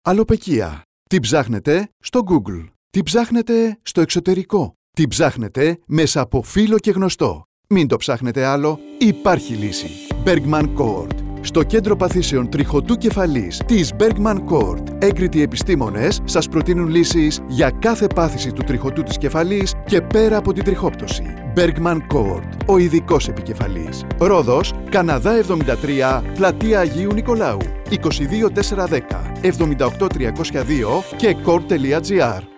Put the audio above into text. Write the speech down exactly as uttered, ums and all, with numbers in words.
Αλοπεκία. Τι ψάχνετε στο Google. Τι ψάχνετε στο εξωτερικό. Τι ψάχνετε μέσα από φίλο και γνωστό. Μην το ψάχνετε άλλο, υπάρχει λύση. Bergman Court. Στο κέντρο παθήσεων τριχωτού κεφαλής της Bergman Court, έγκριτοι επιστήμονες σας προτείνουν λύσεις για κάθε πάθηση του τριχωτού της κεφαλής και πέρα από την τριχόπτωση. Bergman Court, ο ειδικός επικεφαλής. Ρόδος, Καναδά εβδομήντα τρία, Πλατεία Αγίου Νικολάου, είκοσι δύο τετρακόσια δέκα, εβδομήντα οκτώ τριακόσια δύο και court τελεία gr.